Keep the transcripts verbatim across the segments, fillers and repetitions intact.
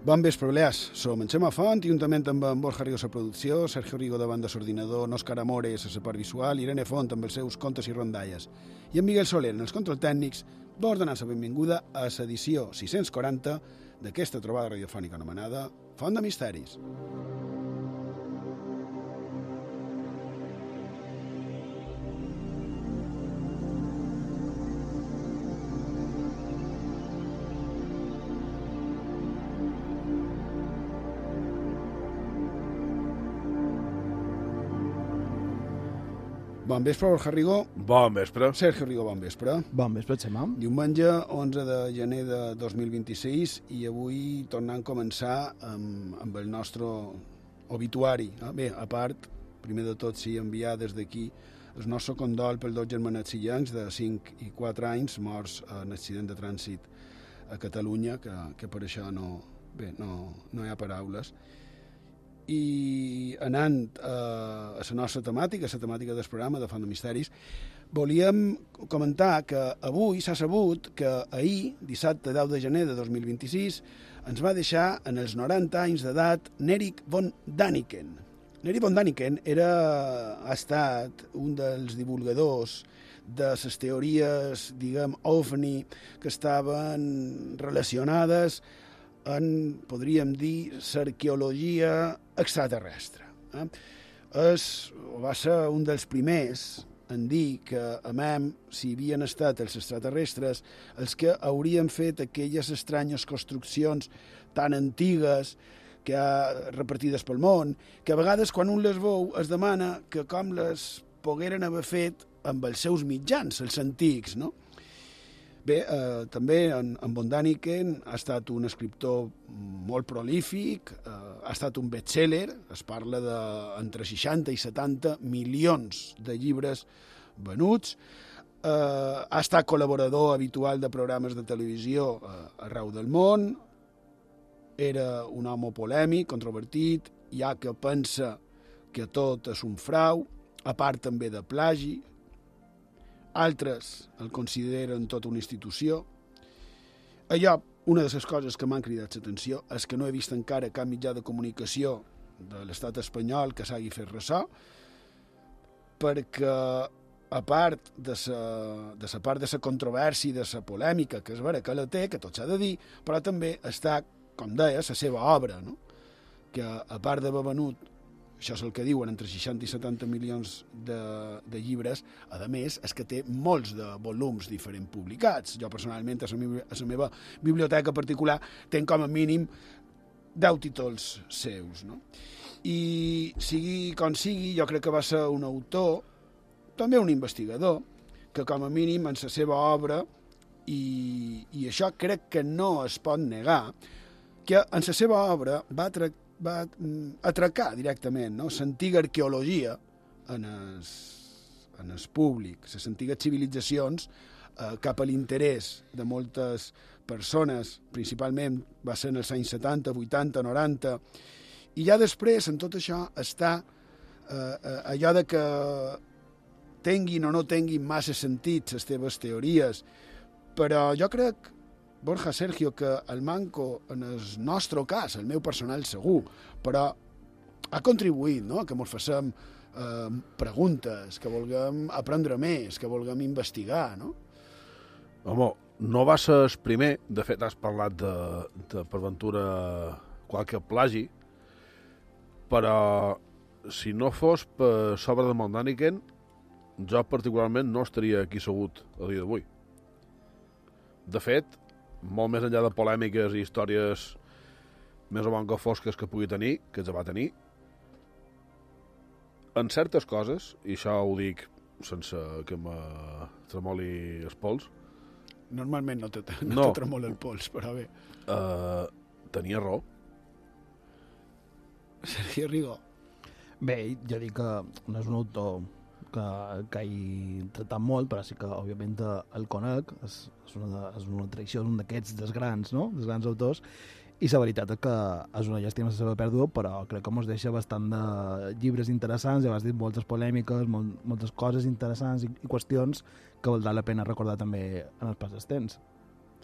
Bon vespre, Balears. Som en Xema Font, juntament amb en Borja Rigo a la producció, Sergio Rigo davant de l'ordinador, Òscar Amores a la part visual, Irene Font amb els seus contes i rondalles, i en Miguel Soler en els controls tècnics, vos donar la benvinguda a l'edició sis-cents quaranta d'aquesta trobada radiofònica anomenada Font de Misteris. Bon vespre, Borja Rigo. Bon vespre. Sergio Rigo, bon vespre. Bon vespre, Xema. Diumenge, onze de gener de dos mil vint-i-sis, i avui tornant a començar amb, amb el nostre obituari. Bé, a part, primer de tot, sí, enviar des d'aquí el nostre condol pels dos germanets illencs de cinc i quatre anys morts en accident de trànsit a Catalunya, que, que per això no, bé, no, no hi ha paraules. I anant a, a la nostra temàtica, a la temàtica del programa de Font de Misteris, volíem comentar que avui s'ha sabut que ahir, dissabte deu de gener de dos mil vint-i-sis, ens va deixar en els noranta anys d'edat Erich von Däniken. Erich von Däniken era, ha estat un dels divulgadors de les teories, diguem, ovni, que estaven relacionades en, podríem dir, l'arqueologia extraterrestre. Eh? És, va ser un dels primers en dir que, a mem, si havien estat els extraterrestres, els que haurien fet aquelles estranyes construccions tan antigues que ha repartides pel món, que a vegades quan un les veu es demana que com les pogueren haver fet amb els seus mitjans, els antics, no? Bé, eh, també en, en von Däniken ha estat un escriptor molt prolífic, eh, ha estat un bestseller, es parla d'entre seixanta i setanta milions de llibres venuts, eh, ha estat col·laborador habitual de programes de televisió eh, arreu del món, era un home polèmic, controvertit, hi ha que pensa que tot és un frau, a part també de plagi. Altres el consideren tota una institució. Allò, una de les coses que m'han cridat l'atenció és que no he vist encara cap mitjà de comunicació de l'estat espanyol que s'hagi fet ressò, perquè a part de la, de la part de la controvèrsia i de la polèmica, que és vera que la té, que tot s'ha de dir, però també està, com deia, la seva obra, no? Que a part d'haver venut, això és el que diuen, entre seixanta i setanta milions de, de llibres, a més, és que té molts de volums diferents publicats. Jo, personalment, a la, meva, a la meva biblioteca particular, tenc com a mínim deu títols seus, no? I sigui com sigui, jo crec que va ser un autor, també un investigador, que com a mínim en la seva obra, i, i això crec que no es pot negar, que en la seva obra va tractar va atracar directament, no? L'antiga arqueologia en el, en el públic, les antigues civilitzacions, eh, cap a l'interès de moltes persones, principalment va ser en els anys setanta, vuitanta, noranta, i ja després en tot això està eh, allò de que tinguin o no tinguin massa sentit les teves teories, però jo crec, Borja, Sergio, que el manco, en el nostre cas, el meu personal segur, però ha contribuït, no?, que ens facem eh, preguntes, que vulguem aprendre més, que vulguem investigar, no? Home, no va ser el primer. De fet, has parlat de, de per ventura, qualque plagi, però si no fos per l'obra de von Däniken, jo particularment no estaria aquí assegut a dia d'avui. De fet, molt més enllà de polèmiques i històries més o menys fosques que pugui tenir, que es va tenir, en certes coses, i això ho dic sense que me tremoli els pols. Normalment no te, no no. te tremola el pols, però bé. Uh, tenia raó. Sergio Rigo. Bé, jo dic que no és un autor que, que he tratat molt, però sí que, òbviament, el conec, és, és, una, de, és una tradició d'un d'aquests dels grans, no?, dels grans autors, i la veritat és que és una llàstima la seva pèrdua, però crec que ens deixa bastant de llibres interessants, ja has dit moltes polèmiques, molt, moltes coses interessants i, i qüestions que valdrà la pena recordar també en els pas temps.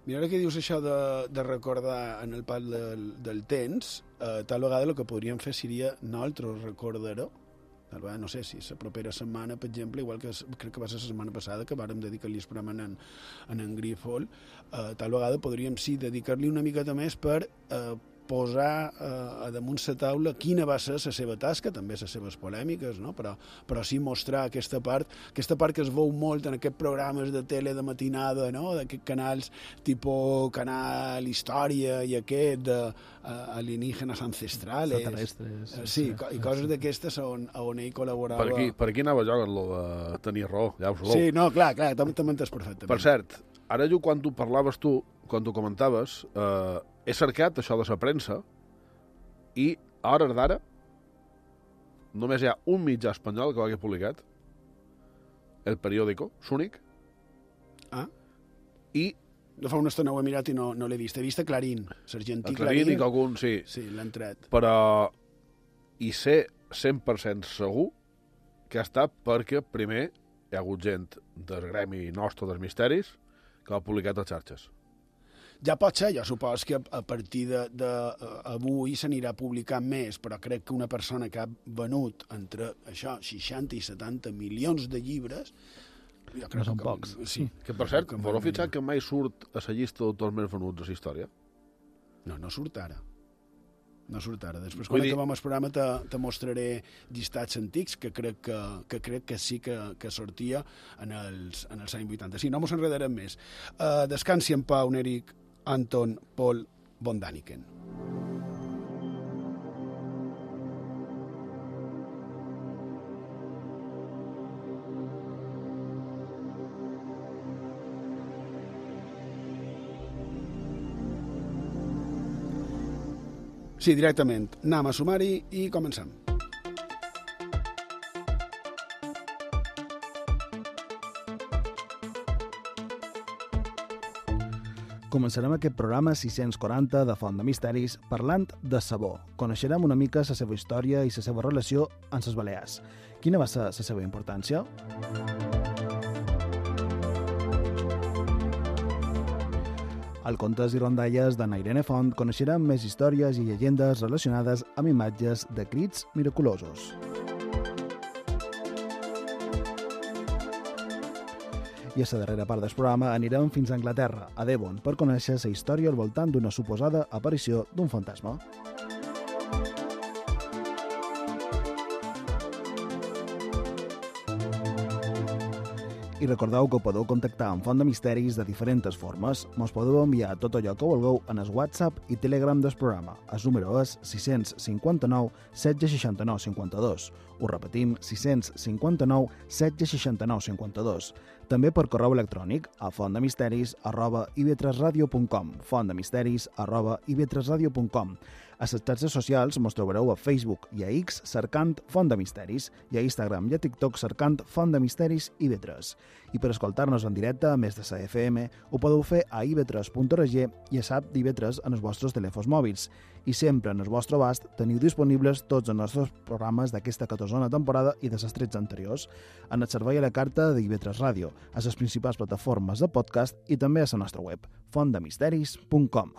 Mira, ara que dius això de, de recordar en el pas del, del temps, eh, tal vegada el que podríem fer seria nosaltres recordar-ho. Tal vegada, no sé, si la propera setmana, per exemple, igual que crec que va ser la setmana passada, que vàrem dedicar-li el programa en, en en Grifol, eh, tal vegada podríem, sí, dedicar-li una miqueta més per eh, posar eh, a damunt la taula quina va ser la seva tasca, també les seves polèmiques, no? però, però sí mostrar aquesta part, aquesta part que es veu molt en aquests programes de tele de matinada, no? D'aquests canals tipus Canal Història i aquest de uh, alienígenes ancestrales. Extraterrestres. Uh, sí, sí, i coses d'aquestes on, on ell col·laborava. Per aquí, per aquí anava jo, lo de tenir raó, ja ho sabeu. Sí, no, clar, clar, també t'entens perfectament. Per cert, ara jo quan tu parlaves tu, quan tu comentaves, eh, he cercat això de la premsa i a hores d'ara només hi ha un mitjà espanyol que ho hagi publicat, El Periódico, l'únic. Ah? I... No fa una estona ho he mirat i no, no l'he vist. He vist a Clarín, l'argentí El Clarín, Clarín. i que algun, sí. Sí, l'han tret. Però hi sé cent per cent segur que ha estat perquè primer hi ha hagut gent del gremi nostre dels misteris que ha publicat a xarxes. Ja pot ser, jo supos que a partir d'avui s'anirà publicant més, però crec que una persona que ha venut entre això seixanta i setanta milions de llibres... Jo crec no són que, pocs. Sí. Que, per cert, que vos heu fixat que mai surt a la llista d'autors més venuts de la història? No, no surt ara. No surt ara. Després, Vull quan dir... acabem el programa, te, te mostraré llistats antics que crec que, que, crec que sí que, que sortia en els, en els anys vuitanta. Sí, no mos enredarem més. Uh, descansi en pau, Eric Anton Paul von Däniken. Sí, directament. Anem a sumari i comencem. Començarem aquest programa sis-cents quaranta de Font de Misteris parlant de Sabó. Coneixerem una mica la seva història i la seva relació amb les Balears. Quina va ser la seva importància? Al Contes i Rondalles de Irene Font coneixerem més històries i llegendes relacionades amb imatges de crits miraculosos. I a la darrera part del programa anirem fins a Anglaterra, a Devon, per conèixer la història al voltant d'una suposada aparició d'un fantasma. I recordeu que podeu contactar amb Font de Misteris de diferents formes. Mos podeu enviar tot allò que vulgueu en el WhatsApp i Telegram del programa. El número és sis cinc nou setze seixanta nou cinquanta dos. Ho repetim, sis cinc nou setze seixanta nou cinquanta dos. També per correu electrònic a fontdemisteris arroba i ve tres radio punt com, fontdemisteris arroba i ve tres radio punt com. A les xarxes socials mos trobareu a Facebook i a X cercant Font de Misteris i a Instagram i a TikTok cercant Font de Misteris i ve tres. I per escoltar-nos en directe, a més de la F M, ho podeu fer a i ve tres punt org i a l'app d'I ve tres en els vostres telèfons mòbils. I sempre en el vostre abast teniu disponibles tots els nostres programes d'aquesta catorzena temporada i de les tretze anteriors, en el servei a la carta d'I ve tres Ràdio, a les principals plataformes de podcast i també a la nostra web, fontdemisteris punt com.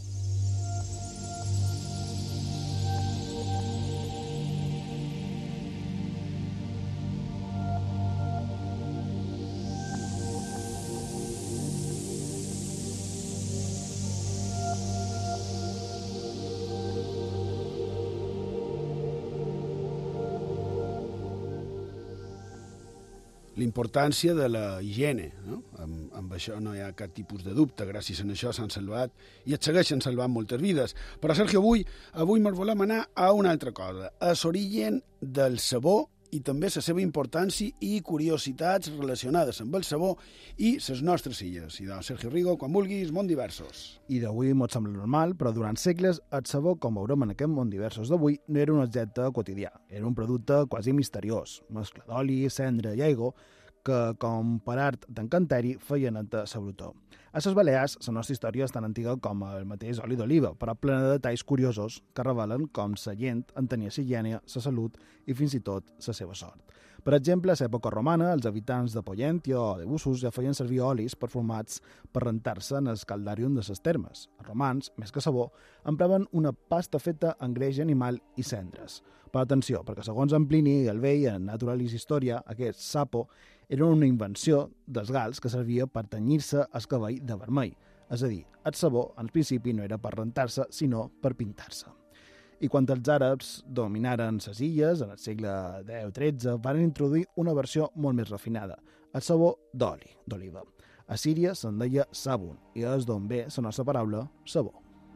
L'importància de la higiene, no? Amb, amb això no hi ha cap tipus de dubte, gràcies a això s'han salvat i et segueixen salvant moltes vides. Però, Sergio, avui, avui ens volem anar a una altra cosa, a l'origen del sabó i també la seva importància i curiositats relacionades amb el sabó i les nostres illes. I doncs, Sergio Rigo, quan vulguis, món diversos. I d'avui mos sembla normal, però durant segles el sabó, com veurem en aquest món diversos d'avui, no era un objecte quotidià. Era un producte quasi misteriós, mescla d'oli, cendra i aigua, que, com per art d'encanteri, feien entre la brutó. A les Balears, la nostra història és tan antiga com el mateix oli d'oliva, però plena de detalls curiosos que revelen com la gent entenia la higiene, la salut i fins i tot la seva sort. Per exemple, a l'època romana, els habitants de Pollentia o de Bussos ja feien servir olis perfumats per rentar-se en el caldàrium de les termes. Els romans, més que sabó, empraven una pasta feta amb greix animal i cendres. Però atenció, perquè segons en Plini el Vell, en Naturalis Historia, aquest sapo era una invenció dels gals que servia per tenyir-se el cabell de vermell. És a dir, el sabó, en principi, no era per rentar-se, sinó per pintar-se. I quan els àrabs dominaren les illes, en el segle deu tretze, van introduir una versió molt més refinada, el sabó d'oli, d'oliva. A Síria se'n deia sabun, i és d'on ve la nostra paraula sabó.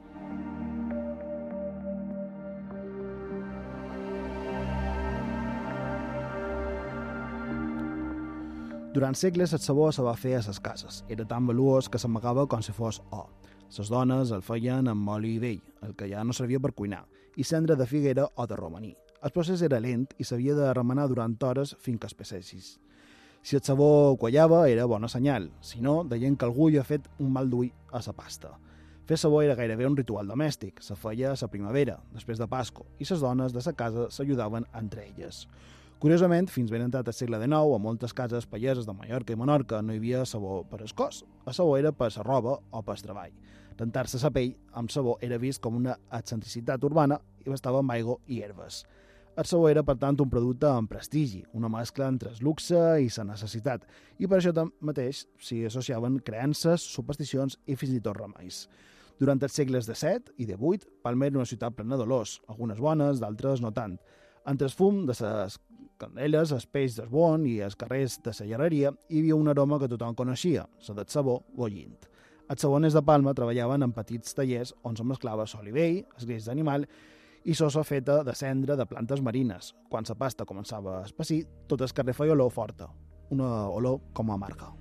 Durant segles el sabó se va fer a les cases. Era tan valuós que s'amagava com si fos or. Les dones el feien amb oli vell, el que ja no servia per cuinar, i cendra de figuera o de romaní. El procés era lent i s'havia de remenar durant hores fins que espessessis. Si el sabó quallava, era bona senyal. Si no, deien que algú hi ha fet un mal d'ull a la pasta. Fer sabó era gairebé un ritual domèstic. Se feia a la primavera, després de Pasco, i les dones de la casa s'ajudaven entre elles. Curiosament, fins ben entrat al segle dinou, a moltes cases pageses de Mallorca i Menorca no hi havia sabó per al cos. El sabó era per la roba o per al treball. Rentar-se la pell amb sabó era vist com una excentricitat urbana i bastava amb aigua i herbes. El sabó era, per tant, un producte amb prestigi, una mescla entre el luxe i la necessitat, i per això mateix s'hi associaven creences, supersticions i fins i tot remeis. Durant els segles disset i divuit, Palma era una ciutat plena d'olors, algunes bones, d'altres no tant. Entre el fum de les candeles, els peix d'esbon i els carrers de la llarreria hi havia un aroma que tothom coneixia, la del sabó bullint. Els saboners de Palma treballaven en petits tallers on se mesclava oli vell, esgreix d'animal i sosa feta de cendra de plantes marines. Quan la pasta començava a espessir, tot el carrer feia olor forta, una olor com amarga.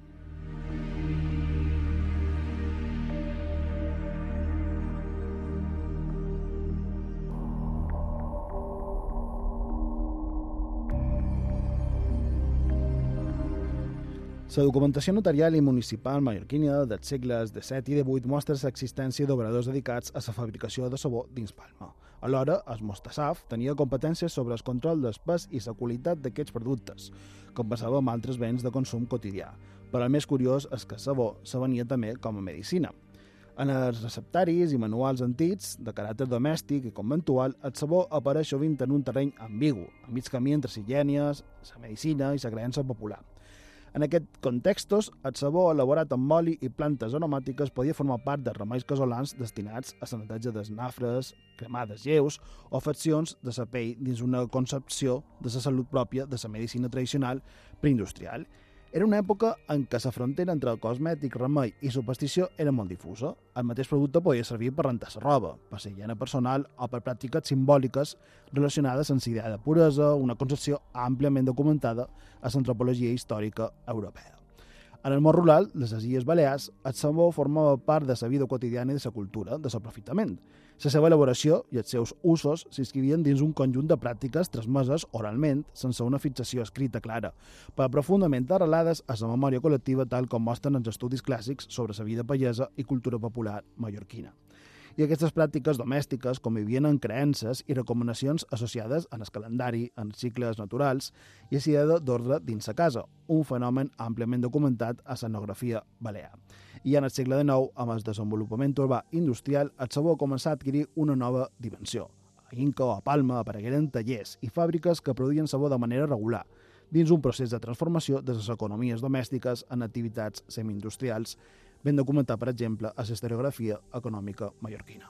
La documentació notarial i municipal mallorquina dels segles disset i divuit mostra l'existència d'obradors dedicats a la fabricació de sabó dins Palma. Alhora, el Mostasaf tenia competències sobre el control del pes i la qualitat d'aquests productes, com passava amb altres béns de consum quotidià. Però el més curiós és que el sabó se venia també com a medicina. En els receptaris i manuals antics, de caràcter domèstic i conventual, el sabó apareix sovint en un terreny ambigu, a mig camí entre la higiene, la medicina i la creença popular. En aquests contextos, el sabó elaborat amb oli i plantes aromàtiques podia formar part de remeis casolans destinats a la neteja dels nafres, cremades lleus o afeccions de la pell dins una concepció de la salut pròpia de la medicina tradicional preindustrial. Era una època en què la frontera entre el cosmètic, remei i superstició era molt difusa. El mateix producte podia servir per rentar la roba, per la higiene personal o per pràctiques simbòliques relacionades amb la idea de puresa, una concepció àmpliament documentada a l'antropologia històrica europea. En el món rural, de les Illes Balears, el sabó formava part de la vida quotidiana i de la cultura, de l'aprofitament. La seva elaboració i els seus usos s'inscrivien dins un conjunt de pràctiques transmeses oralment, sense una fixació escrita clara, però profundament arrelades a la memòria col·lectiva tal com mostren els estudis clàssics sobre la vida pagesa i cultura popular mallorquina. I aquestes pràctiques domèstiques convivien en creences i recomanacions associades en el calendari, en els cicles naturals i a la d'ordre dins la casa, un fenomen àmpliament documentat a l'etnografia balear. I en el segle dinou, amb el desenvolupament urbà industrial, el sabó començà a adquirir una nova dimensió. A Inca o a Palma aparegueren tallers i fàbriques que produïen sabó de manera regular, dins un procés de transformació de les economies domèstiques en activitats semi-industrials, ben documentat, per exemple, a la historiografia econòmica mallorquina.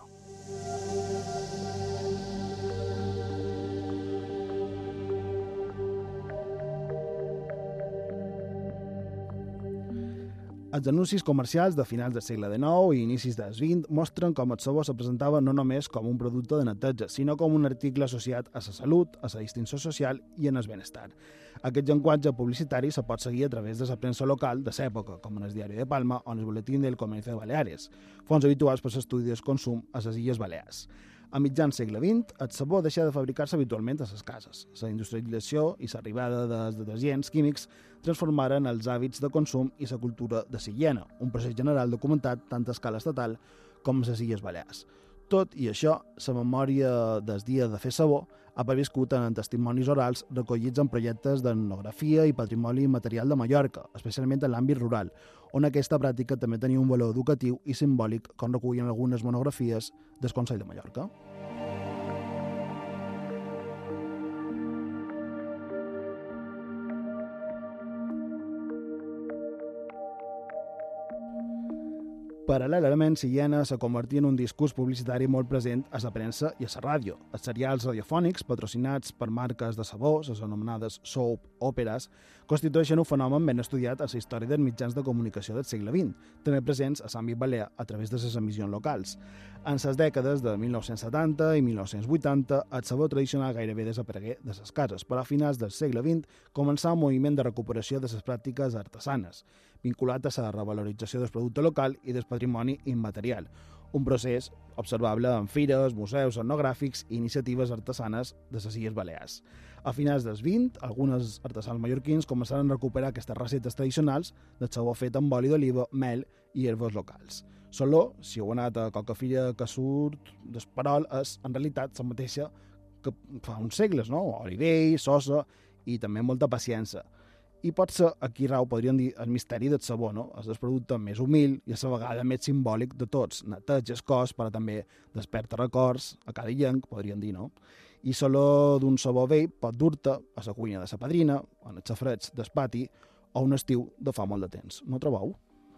Els anuncis comercials de finals del segle dinou i inicis del vint mostren com el sabó se presentava no només com un producte de neteja, sinó com un article associat a la salut, a la distinció social i en el benestar. Aquest llenguatge publicitari se pot seguir a través de la premsa local de l'època, com en el Diari de Palma o en el Boletín del Comercio de Baleares, fonts habituals per l'estudi del consum a les Illes Balears. A mitjans segle vint, el sabó deixa de fabricar-se habitualment a les cases. La industrialització i l'arribada dels detergents químics transformaren els hàbits de consum i la cultura de l'higiene, un procés general documentat tant a escala estatal com a les Illes Balears. Tot i això, la memòria del dia de fer sabó ha perviscut en testimonis orals recollits en projectes d'etnografia i patrimoni material de Mallorca, especialment en l'àmbit rural, on aquesta pràctica també tenia un valor educatiu i simbòlic, com recullen algunes monografies del Consell de Mallorca. Paral·lelament, l'higiene se convertia en un discurs publicitari molt present a la premsa i a la ràdio. Els serials radiofònics, patrocinats per marques de sabó, les anomenades soap òperes, constitueixen un fenomen ben estudiat a la història dels mitjans de comunicació del segle vint, també presents a l'àmbit balear a través de les emissions locals. En les dècades de mil nou-cents setanta i mil nou-cents vuitanta, el sabó tradicional gairebé desaparegué de les cases, però a finals del segle vint començà un moviment de recuperació de les pràctiques artesanes, vinculat a la revalorització del producte local i del patrimoni immaterial, un procés observable en fires, museus etnogràfics i iniciatives artesanes de les Illes Balears. A finals dels vint, alguns artesans mallorquins començaren a recuperar aquestes receptes tradicionals del sabó fet amb oli d'oliva, mel i herbes locals. Solo, si heu anat a qualque fira que surt d'Esperol, és en realitat la mateixa que fa uns segles, no? Olivell, sosa i també molta paciència. I potser aquí rau, podríem dir, el misteri del sabó, no? És el producte més humil i a la vegada més simbòlic de tots. Neteja el cos, però també desperta records a cada llenc, podríem dir, no? I solo d'un sabó vell pot dur-te a la cuina de la padrina, en els safrets del pati o un estiu de fa molt de temps. No trobeu?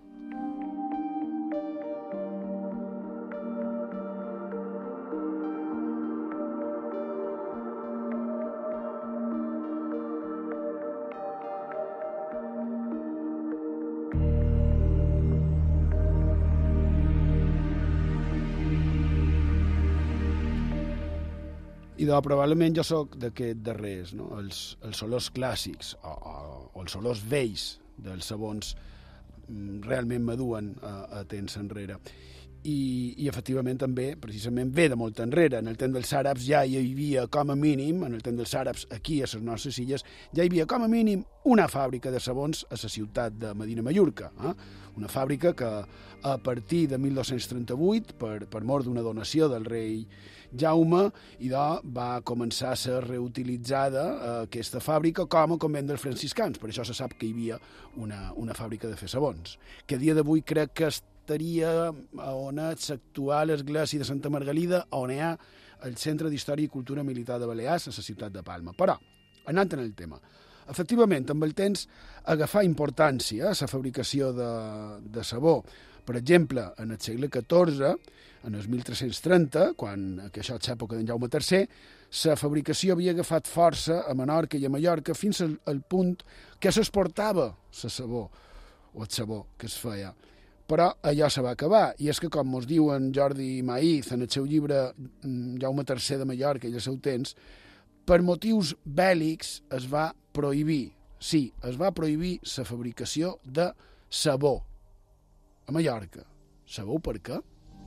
I de, probablement jo sóc d'aquests darrers, no? els, els olors clàssics o, o, o els olors vells dels sabons realment maduen a, a temps enrere. I, i efectivament també, precisament, ve de molt enrere. En el temps dels àrabs ja hi havia com a mínim, en el temps dels àrabs aquí a les nostres illes, ja hi havia com a mínim una fàbrica de sabons a la ciutat de Medina Mallorca. Eh? Una fàbrica que a partir de mil dos-cents trenta-vuit, per, per mort d'una donació del rei Jaume, i de, va començar a ser reutilitzada eh, aquesta fàbrica com a convent dels franciscans. Per això se sap que hi havia una, una fàbrica de fer sabons, que a dia d'avui crec que estaria on és l'actual església de Santa Margalida, on hi ha el Centre d'Història i Cultura Militar de Balears a la ciutat de Palma. Però, anant en el tema, efectivament, amb el temps agafar importància a la fabricació de, de sabó. Per exemple, en el segle catorze, en el mil tres-cents trenta, quan que això és l'època d'en Jaume tercer, la fabricació havia agafat força a Menorca i a Mallorca fins al, al punt que s'exportava la sabó, o el sabó que es feia. Però allò se va acabar, i és que, com ens diu en Jordi Maíz en el seu llibre Jaume tercer de Mallorca i el seu temps, per motius bèl·lics es va prohibir, sí, es va prohibir la fabricació de sabó a Mallorca. Sabeu per què?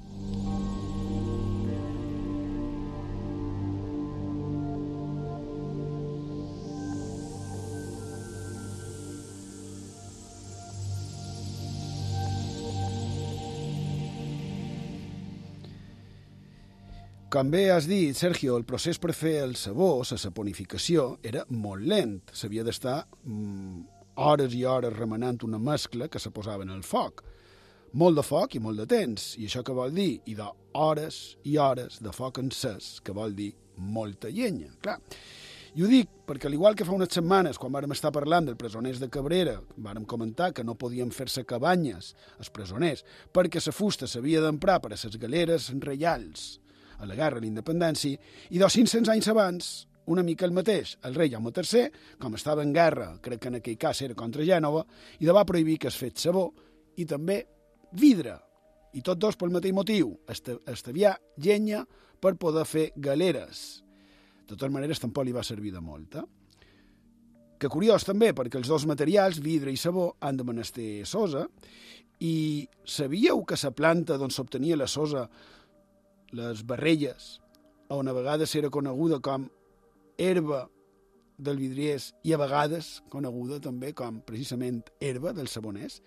Com bé has dit, Sergio, el procés per fer el sabó, la saponificació, era molt lent. S'havia d'estar mm, hores i hores remenant una mescla que se posava en el foc. Molt de foc i molt de temps. I això què vol dir? I d'hores i hores de foc encès, que vol dir molta llenya. Clar. I ho dic perquè, al igual que fa unes setmanes, quan vàrem estar parlant dels presoners de Cabrera, vàrem comentar que no podien fer-se cabanyes, els presoners, perquè la fusta s'havia d'emprar per a les galeres reials a la guerra a la independència, i dos cinc-cents anys abans, una mica el mateix, el rei Jaume tercer, com estava en guerra, crec que en aquell cas era contra Gènova, i de va prohibir que es fet sabó, i també vidre, i tots dos pel mateix motiu, estaviar llenya per poder fer galeres. De totes maneres, tampoc li va servir de molt. Eh? Que curiós també, perquè els dos materials, vidre i sabó, han de menester sosa, i sabíeu que la planta d'on s'obtenia la sosa, les barrelles on a vegades era coneguda com herba del vidriers i a vegades coneguda també com precisament herba dels saboners.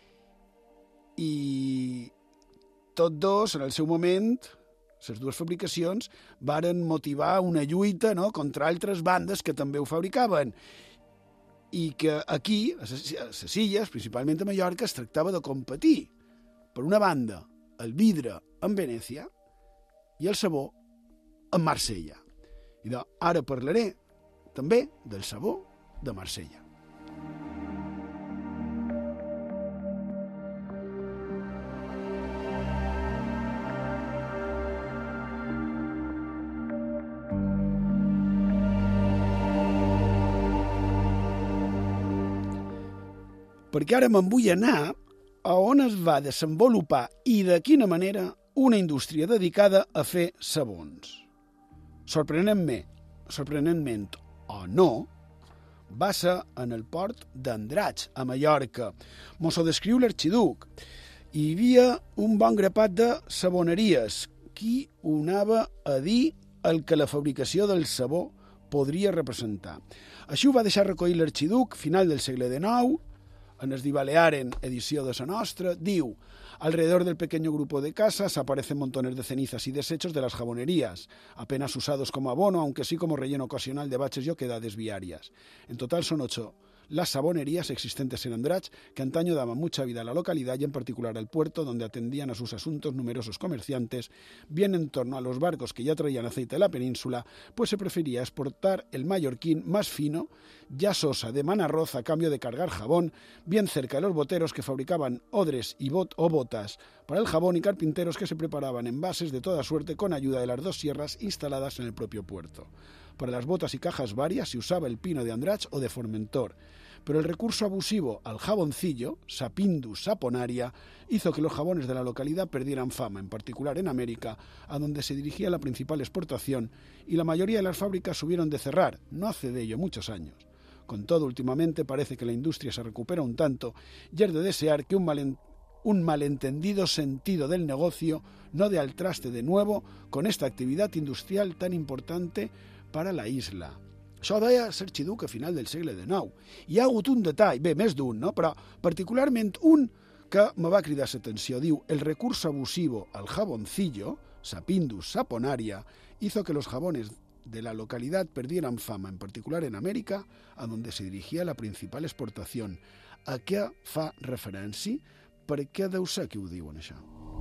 I tots dos, en el seu moment, les dues fabricacions, varen motivar una lluita, no?, contra altres bandes que també ho fabricaven. I que aquí, a les illes, principalment a Mallorca, es tractava de competir. Per una banda, el vidre en Venècia i el sabó en Marsella. I de, ara parlaré també del sabó de Marsella. Perquè ara me'n vull anar a on es va desenvolupar i de quina manera una indústria dedicada a fer sabons. Sorprenentment, sorprenentment o no, va ser en el port d'Andratx, a Mallorca. Mos ho descriu l'arxiduc. Hi havia un bon grapat de saboneries, qui ho anava a dir el que la fabricació del sabó podria representar. Així ho va deixar recollir l'arxiduc, final del segle dinou, en el Di Balearen, edició de la nostra, diu: alrededor del pequeño grupo de casas aparecen montones de cenizas y desechos de las jabonerías, apenas usados como abono, aunque sí como relleno ocasional de baches y oquedades viarias. En total son ocho las sabonerías existentes en Andratx, que antaño daban mucha vida a la localidad y en particular al puerto, donde atendían a sus asuntos numerosos comerciantes, bien en torno a los barcos que ya traían aceite de la península, pues se prefería exportar el mallorquín más fino, ya sosa de manarroz a cambio de cargar jabón, bien cerca de los boteros que fabricaban odres y bot o botas para el jabón y carpinteros que se preparaban envases de toda suerte con ayuda de las dos sierras instaladas en el propio puerto. Para las botas y cajas varias se usaba el pino de Andratx o de Formentor, pero el recurso abusivo al jaboncillo, Sapindus saponaria, hizo que los jabones de la localidad perdieran fama, en particular en América, a donde se dirigía la principal exportación, y la mayoría de las fábricas hubieron de cerrar, no hace de ello muchos años. Con todo, últimamente parece que la industria se recupera un tanto, y es de desear que un, malen, un malentendido sentido del negocio no dé al traste de nuevo con esta actividad industrial tan importante para la isla. Això ho deia l'arxiduc a final del segle dinou. Hi ha hagut un detall, bé, més d'un, no? Però particularment un que me va cridar l'atenció. Diu, el recurso abusivo al jaboncillo, Sapindus saponaria, hizo que los jabones de la localidad perdieran fama, en particular en América, a donde se dirigía la principal exportación. A què fa referència? Per què deu ser que ho diuen, això?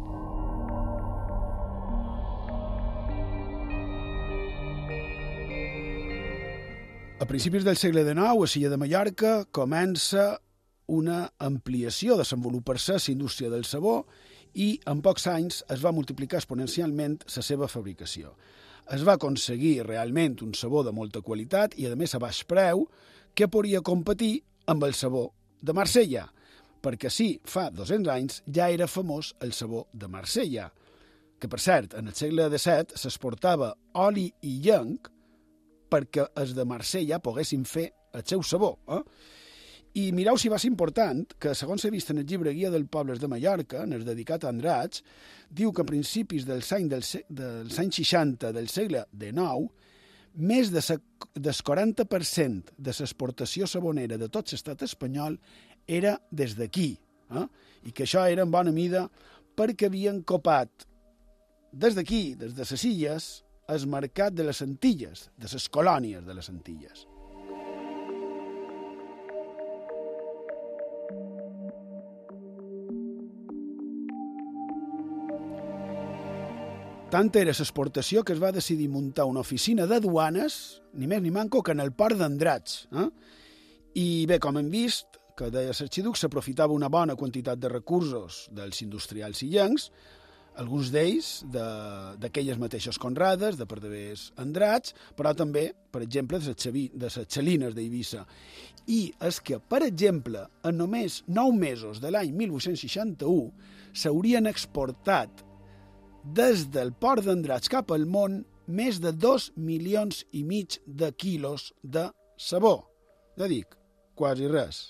A principis del segle dinou, a l'illa de Mallorca, comença una ampliació, desenvolupar-se la indústria del sabó i en pocs anys es va multiplicar exponencialment la seva fabricació. Es va aconseguir realment un sabó de molta qualitat i, a més, a baix preu, que podria competir amb el sabó de Marsella, perquè sí, fa dos-cents anys ja era famós el sabó de Marsella, que, per cert, en el segle disset s'exportava oli i llenc perquè els de Marsella poguessin fer el seu sabó. Eh? I mireu si va ser important, que segons s'ha vist en el llibre Guia dels Pobles de Mallorca, en el dedicat a Andratx, diu que a principis dels anys, del, dels anys seixanta del segle dinou, més de sa, del quaranta per cent de l'exportació sabonera de tot l'estat espanyol era des d'aquí, eh? I que això era en bona mida perquè havien copat des d'aquí, des de les illes, el mercat de les Antilles, de les colònies de les Antilles. Tant era l'exportació que es va decidir muntar una oficina de duanes, ni més ni manco, que en el port d'Andratx. Eh? I bé, com hem vist, que deia l'arxiduc, s'aprofitava una bona quantitat de recursos dels industrials illencs, alguns d'ells d'aquelles mateixes conrades, de Pardavers Andratx, però també, per exemple, de les xalines d'Eivissa. I és que, per exemple, en només nou mesos de l'any mil vuit-cents seixanta-u s'haurien exportat des del port d'Andratx cap al món més de dos milions i mig de quilos de sabó. Ja dic, quasi res.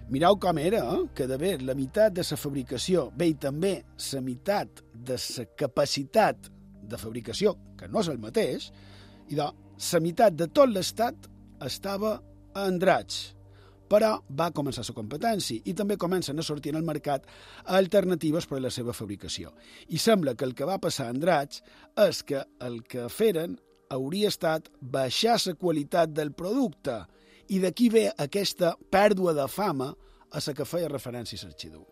Mireu com era, eh? que d'haver la meitat de la fabricació, bé, i també la meitat de la capacitat de fabricació, que no és el mateix, i de la meitat de tot l'estat estava a Andratx. Però va començar la competència i també comencen a sortir en el mercat alternatives per a la seva fabricació. I sembla que el que va passar a Andratx és que el que feren hauria estat baixar la qualitat del producte i d'aquí ve aquesta pèrdua de fama a la que feia referència l'Arxiduc.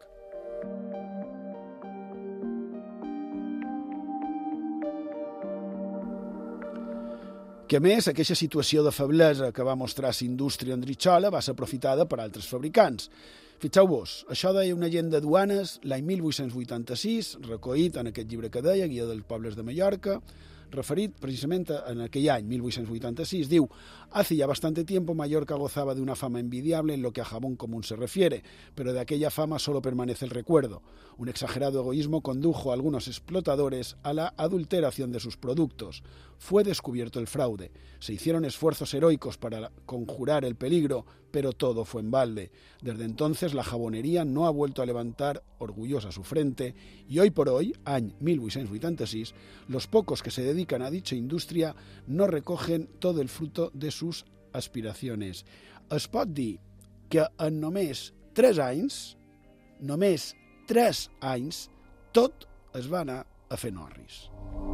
Que a més, aquesta situació de feblesa que va mostrar la indústria andritxola va ser aprofitada per altres fabricants. Fixeu-vos, això deia una agent de duanes l'any mil vuit-cents vuitanta-sis, recollit en aquest llibre que deia, Guia dels Pobles de Mallorca, referit precisament en aquell any, mil vuit-cents vuitanta-sis, diu: «Hace ya bastante tiempo Mallorca gozaba de una fama envidiable en lo que a jabón común se refiere, pero de aquella fama solo permanece el recuerdo. Un exagerado egoísmo condujo a algunos explotadores a la adulteración de sus productos. Fue descubierto el fraude. Se hicieron esfuerzos heroicos para conjurar el peligro, pero todo fue en balde. Desde entonces la jabonería no ha vuelto a levantar orgullosa su frente y hoy por hoy, any mil vuit-cents vuitanta-sis, los pocos que se dedican a dicha industria no recogen todo el fruto de sus aspiraciones». Es pot dir que en només tres anys, només tres anys, tot es va anar a fer norris.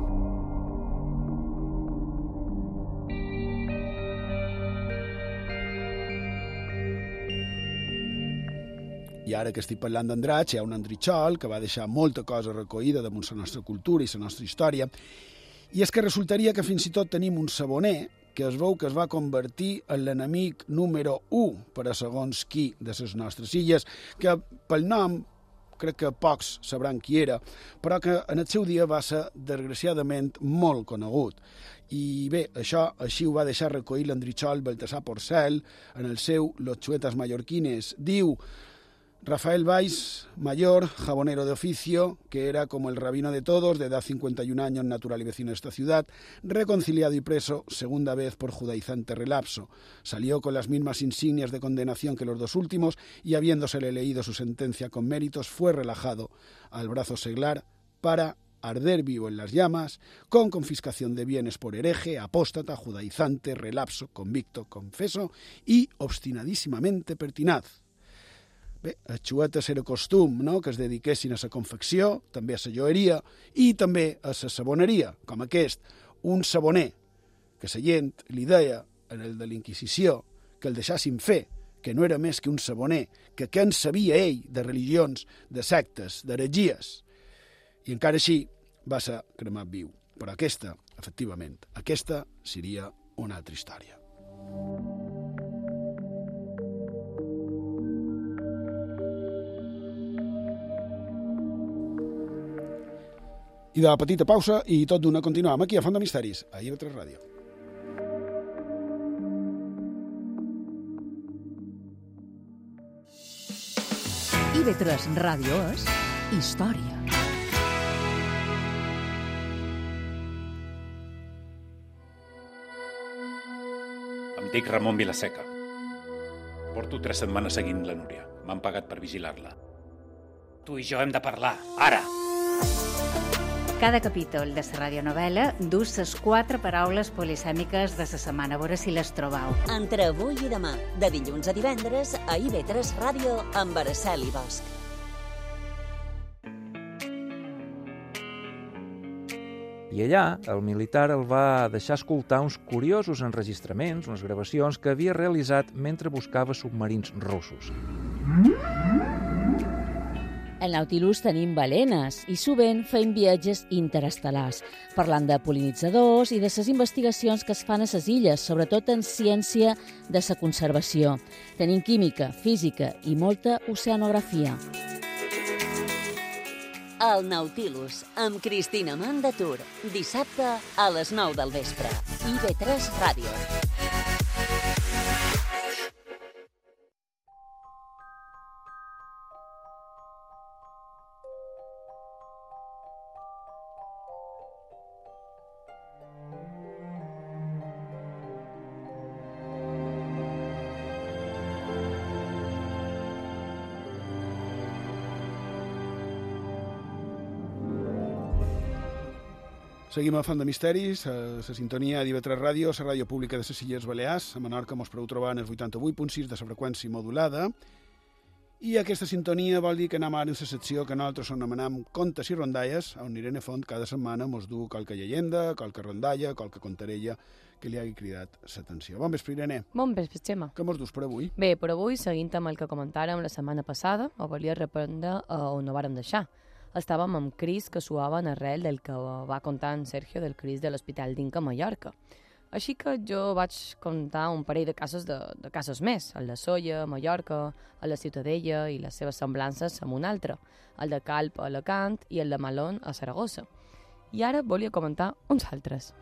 I ara que estic parlant d'Andratx, hi ha un andritxol que va deixar molta cosa recollida damunt la nostra cultura i la nostra història. I és que resultaria que fins i tot tenim un saboner que es veu que es va convertir en l'enemic número u per a segons qui de les nostres illes, que pel nom crec que pocs sabran qui era, però que en el seu dia va ser desgraciadament molt conegut. I bé, això així ho va deixar recollir l'andritxol Baltasar Porcel en el seu Los Chuetas Mallorquines. Diu: Rafael Valls, mayor, jabonero de oficio, que era como el rabino de todos, de edad cincuenta y un años, natural y vecino de esta ciudad, reconciliado y preso segunda vez por judaizante relapso. Salió con las mismas insignias de condenación que los dos últimos y, habiéndosele leído su sentencia con méritos, fue relajado al brazo seglar para arder vivo en las llamas, con confiscación de bienes por hereje, apóstata, judaizante, relapso, convicto, confeso y obstinadísimamente pertinaz. Bé, els xuetes era costum, no?, que es dediquessin a la confecció, també a la joieria i també a la saboneria, com aquest, un saboner que la gent li deia en el de l'Inquisició que el deixassin fer, que no era més que un saboner, que què en sabia ell de religions, de sectes, d'heretgies. I encara així va ser cremat viu. Però aquesta, efectivament, aquesta seria una altra història. I de la petita pausa i tot d'una continuam aquí a Font de Misteris, a I V tres Ràdio. I V tres Ràdio és història. Em dic Ramon Vilaseca. Porto tres setmanes seguint la Núria. M'han pagat per vigilar-la. Tu i jo hem de parlar, ara! Cada capítol de la radionovel·la du les quatre paraules polisèmiques de la setmana. A veure si les trobeu. Entre avui i demà, de dilluns a divendres, a I V tres Ràdio amb Araceli Bosch. I allà, el militar el va deixar escoltar uns curiosos enregistraments, unes gravacions que havia realitzat mentre buscava submarins russos. Al Nautilus tenim balenes i sovint fem viatges interestel·lars, parlant de pol·linitzadors i de les investigacions que es fan a les illes, sobretot en ciència de la conservació. Tenim química, física i molta oceanografia. El Nautilus, amb Cristina Mandatur, dissabte a les nou del vespre. I V tres Ràdio. Seguim a Font de Misteris, a la sintonia d'I V tres Ràdio, la ràdio pública de les Illes Balears. A Menorca mos podeu trobar en el vuitanta-vuit punt sis de la freqüència modulada. I aquesta sintonia vol dir que anem ara en la secció que nosaltres anomenem Contes i Rondalles, on Irene Font cada setmana mos du qualque llegenda, qualque rondalla, qualque contarella que li hagi cridat l'atenció. Bon vespre, Irene. Bon vespre, Xema. Què mos dus per avui? Bé, per avui, seguint amb el que comentàrem la setmana passada, ho volia reprendre on ho vàrem deixar. Estàvem amb Cris que suaven arrel del que va contar en Sergio del Cris de l'Hospital d'Inca a Mallorca. Així que jo vaig contar un parell de casos de, de casos més, el de Solla, Mallorca, el de Ciutadella i les seves semblances amb un altre, el de Calp a Alacant i el de Malón a Saragossa. I ara volia comentar uns altres.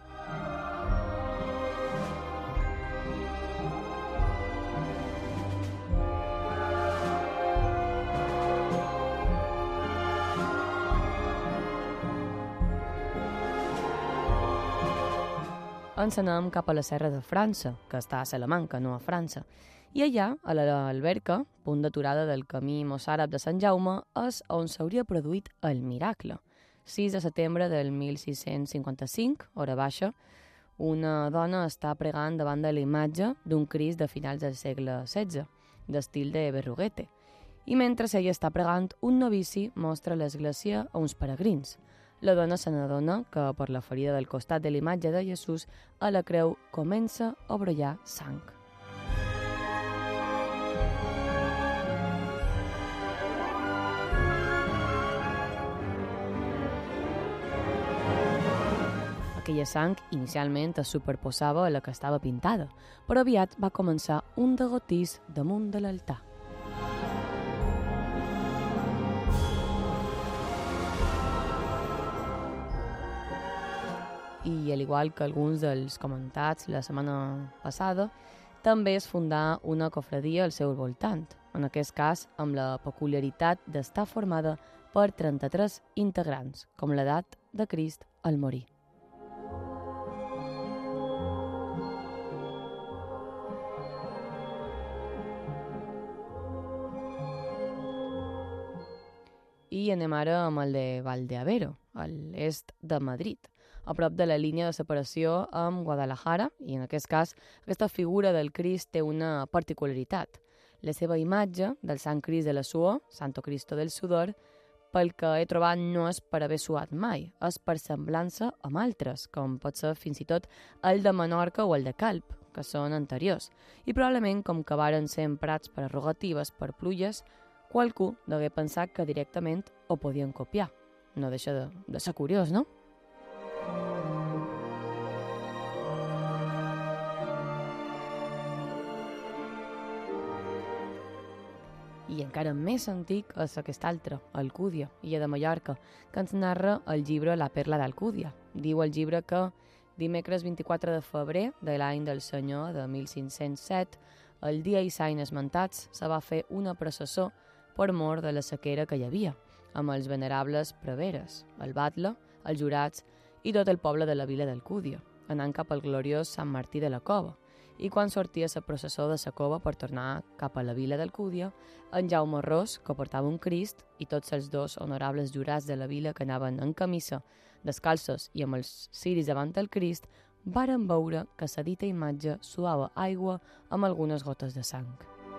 Ens anem cap a la Serra de França, que està a Salamanca, no a França. I allà, a l'Alberca, punt d'aturada del camí mossàrab de Sant Jaume, és on s'hauria produït el miracle. sis de setembre del mil sis-cents cinquanta-cinc, hora baixa, una dona està pregant davant de la imatge d'un Crist de finals del segle setze, d'estil de Berruguete. I mentre ella està pregant, un novici mostra l'església a uns peregrins. La dona se n'adona que per la ferida del costat de l'imatge de Jesús a la creu comença a brollar sang. Aquella sang inicialment es superposava a la que estava pintada, però aviat va començar un degotís damunt de l'altar. I, al igual que alguns dels comentats la setmana passada, també es fundà una cofradia al seu voltant, en aquest cas amb la peculiaritat d'estar formada per trenta-tres integrants, com l'edat de Crist al morir. I anem ara amb el de Valdeavero, a l'est de Madrid, a prop de la línia de separació amb Guadalajara, i en aquest cas aquesta figura del Crist té una particularitat. La seva imatge del Sant Crist de la Suor, Santo Cristo del Sudor, pel que he trobat no és per haver suat mai, és per semblança amb altres, com pot ser fins i tot el de Menorca o el de Calp, que són anteriors, i probablement com que varen ser emprats per arrogatives per plulles, qualcú degué pensar que directament ho podien copiar. No deixa de, de ser curiós, no? I encara més antic és aquest altre, Alcúdia, illa de Mallorca, que ens narra el llibre La perla d'Alcúdia. Diu el llibre que dimecres vint-i-quatre de febrer de l'any del Senyor de mil cinc-cents set, el dia i s'any esmentats, se va fer una processó per mort de la sequera que hi havia, amb els venerables preveres, el batle, els jurats i tot el poble de la vila d'Alcúdia, anant cap al gloriós Sant Martí de la Cova. I quan sortia la processó de la cova per tornar cap a la vila d'Alcúdia, en Jaume Ros, que portava un Crist, i tots els dos honorables jurats de la vila que anaven en camisa, descalços i amb els ciris davant del Crist, varen veure que la dita imatge suava aigua amb algunes gotes de sang.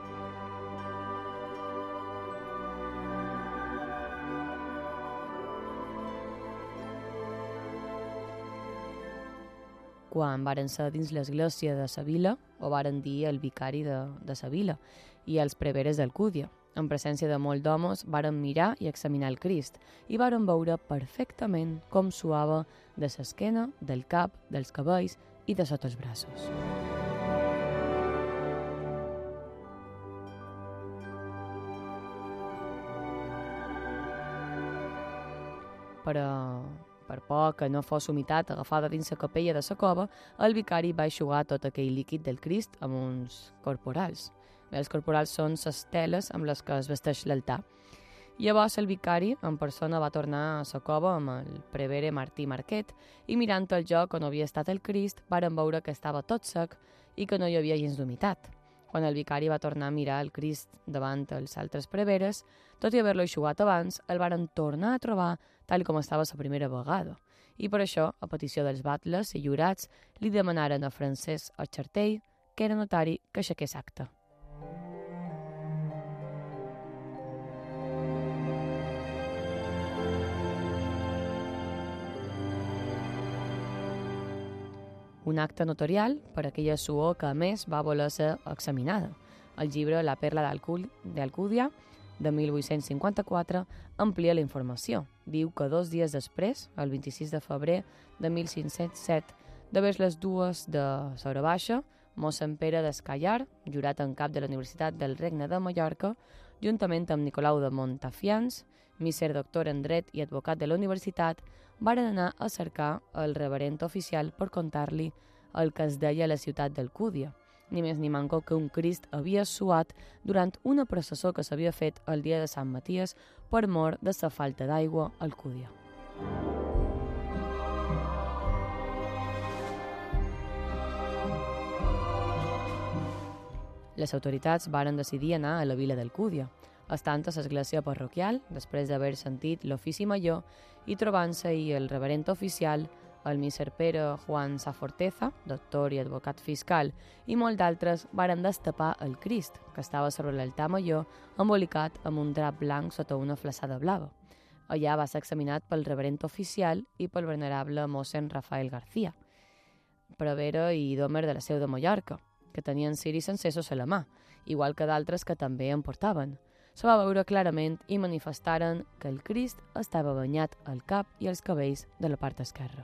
Quan varen ser dins l'església de sa vila, ho varen dir el vicari de, de sa vila i els preveres d'Alcúdia. En presència de molt d'homes, varen mirar i examinar el Crist i varen veure perfectament com suava de l'esquena, del cap, dels cabells i de sota els braços. Però per por que no fos humitat agafada dins la capella de la cova, el vicari va eixugar tot aquell líquid del Crist amb uns corporals. Bé, els corporals són les teles amb les que es vesteix l'altar. Llavors el vicari en persona va tornar a la cova amb el prevere Martí Marquet i mirant el lloc on havia estat el Crist varen veure que estava tot sec i que no hi havia gens d'humitat. Quan el vicari va tornar a mirar el Crist davant els altres preveres, tot i haver-lo eixugat abans, el varen tornar a trobar tal com estava la primera vegada. i per això, a petició dels batlles i jurats, li demanaren a Francesc Arxartell, que era notari, que aixequés acte. Un acte notarial per aquella suor que, a més, va voler ser examinada. El llibre La perla d'Alcúdia, de mil vuit-cents cinquanta-quatre, amplia la informació. Diu que dos dies després, el vint-i-sis de febrer de mil cinc-cents set, d'haver les dues de Sora Baixa, mossèn Pere d'Escallar, jurat en cap de la Universitat del Regne de Mallorca, juntament amb Nicolau de Montafians, mísser doctor en dret i advocat de la universitat, varen anar a cercar el reverent oficial per contar-li el que es deia a la ciutat d'Alcúdia. Ni més ni manco que un Crist havia suat durant una processó que s'havia fet el dia de Sant Maties per mor de sa falta d'aigua a Alcúdia. Les autoritats varen decidir anar a la vila d'Alcúdia, estant a l'església parroquial, després d'haver sentit l'ofici major i trobant-se-hi el reverent oficial, el mísser Pere Juan Saforteza, doctor i advocat fiscal, i molt d'altres varen destapar el Crist, que estava sobre l'altar major, embolicat amb un drap blanc sota una flaçada blava. Allà va ser examinat pel reverent oficial i pel venerable mossèn Rafael García, prevere i domer de la Seu de Mallorca, que tenien ciris encesos a la mà, igual que d'altres que també en portaven. Se va veure clarament i manifestaren que el Crist estava banyat al cap i als cabells de la part esquerra.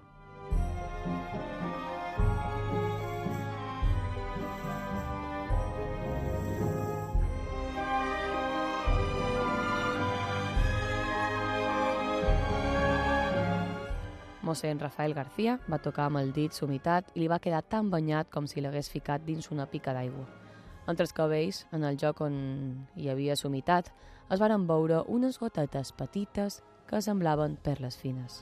Mossèn Rafael García va tocar amb el dit somitat i li va quedar tan banyat com si l'hagués ficat dins una pica d'aigua. Entre els cabells, en el lloc on hi havia somitat, es varen veure unes gotetes petites que semblaven perles fines.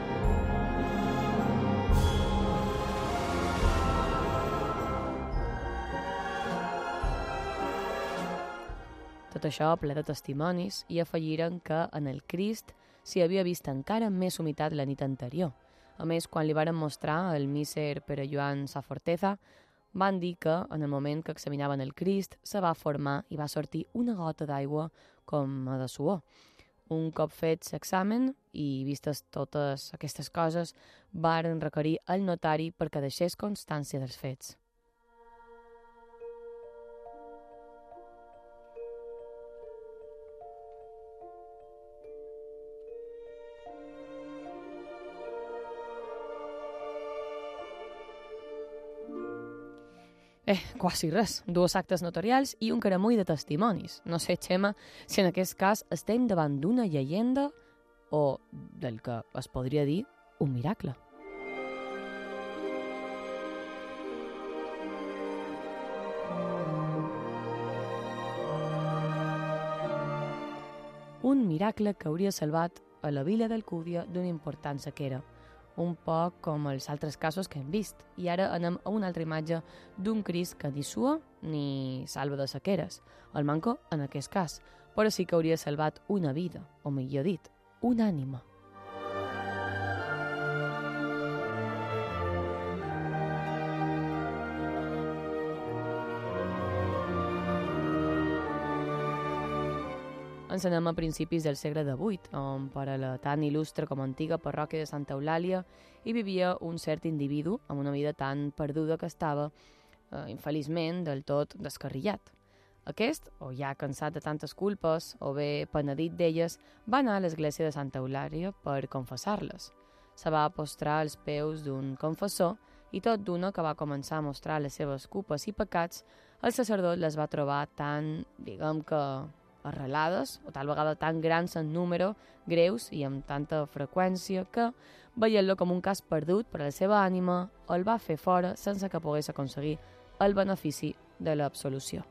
Tot això ple de testimonis i afegiren que en el Crist s'hi havia vist encara més humitat la nit anterior. A més, quan li varen mostrar el mísser Pere Joan Saforteza, van dir que, en el moment que examinaven el Crist, se va formar i va sortir una gota d'aigua com a de suor. Un cop fets l'examen i vistes totes aquestes coses, varen requerir el notari perquè deixés constància dels fets. Eh, quasi res. Dues actes notarials i un caramull de testimonis. No sé, Xema, si en aquest cas estem davant d'una llegenda o del que es podria dir un miracle. Un miracle que hauria salvat a la vila d'Alcúdia d'una important sequera, un poc com els altres casos que hem vist. I ara anem a una altra imatge d'un Crist que ni sua ni salva de sequeres. El manco, en aquest cas, però sí que hauria salvat una vida, o millor dit, una ànima. Ens anem a principis del segle divuit, on per a la tan il·lustre com antiga parròquia de Santa Eulàlia hi vivia un cert individu amb una vida tan perduda que estava, eh, infeliçment, del tot descarrillat. Aquest, o ja cansat de tantes culpes, o bé penedit d'elles, va anar a l'església de Santa Eulàlia per confessar-les. Se va postrar als peus d'un confessor i tot d'una que va començar a mostrar les seves culpes i pecats, el sacerdot les va trobar tan, diguem que, arrelades, o tal vegada tan grans en número, greus i amb tanta freqüència que, veient-lo com un cas perdut per a la seva ànima, el va fer fora sense que pogués aconseguir el benefici de l'absolució.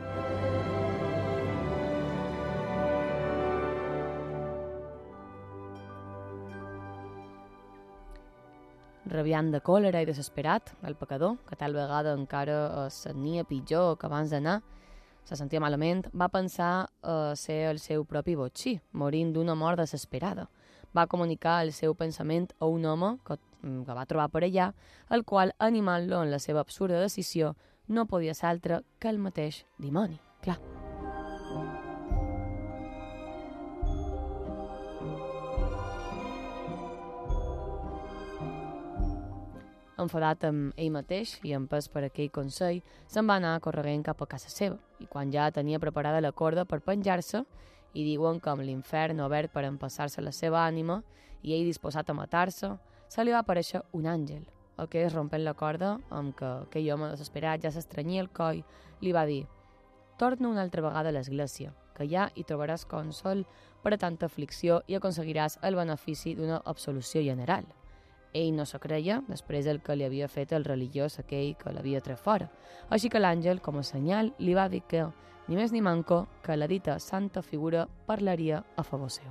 Rabiant de còlera i desesperat, el pecador, que tal vegada encara es senia pitjor que abans d'anar, se sentia malament, va pensar a ser el seu propi botxí, morint d'una mort desesperada. Va comunicar el seu pensament a un home que, que va trobar per allà, el qual, animant-lo en la seva absurda decisió, no podia ser altre que el mateix dimoni, clar. Enfadat amb ell mateix i empès per aquell consell, se'n va anar corregent cap a casa seva, i quan ja tenia preparada la corda per penjar-se, i diuen que amb l'infern obert per empassar-se la seva ànima i ell disposat a matar-se, se li va aparèixer un àngel, el que és rompent la corda amb què aquell home desesperat ja s'estranyia el coll, li va dir: «Torna una altra vegada a l'església, que allà hi trobaràs consol per a tanta aflicció i aconseguiràs el benefici d'una absolució general». Ell no se creia després del que li havia fet el religiós aquell que l'havia tret fora. Així que l'àngel, com a senyal, li va dir que, ni més ni manco, que la dita santa figura parlaria a favor seu.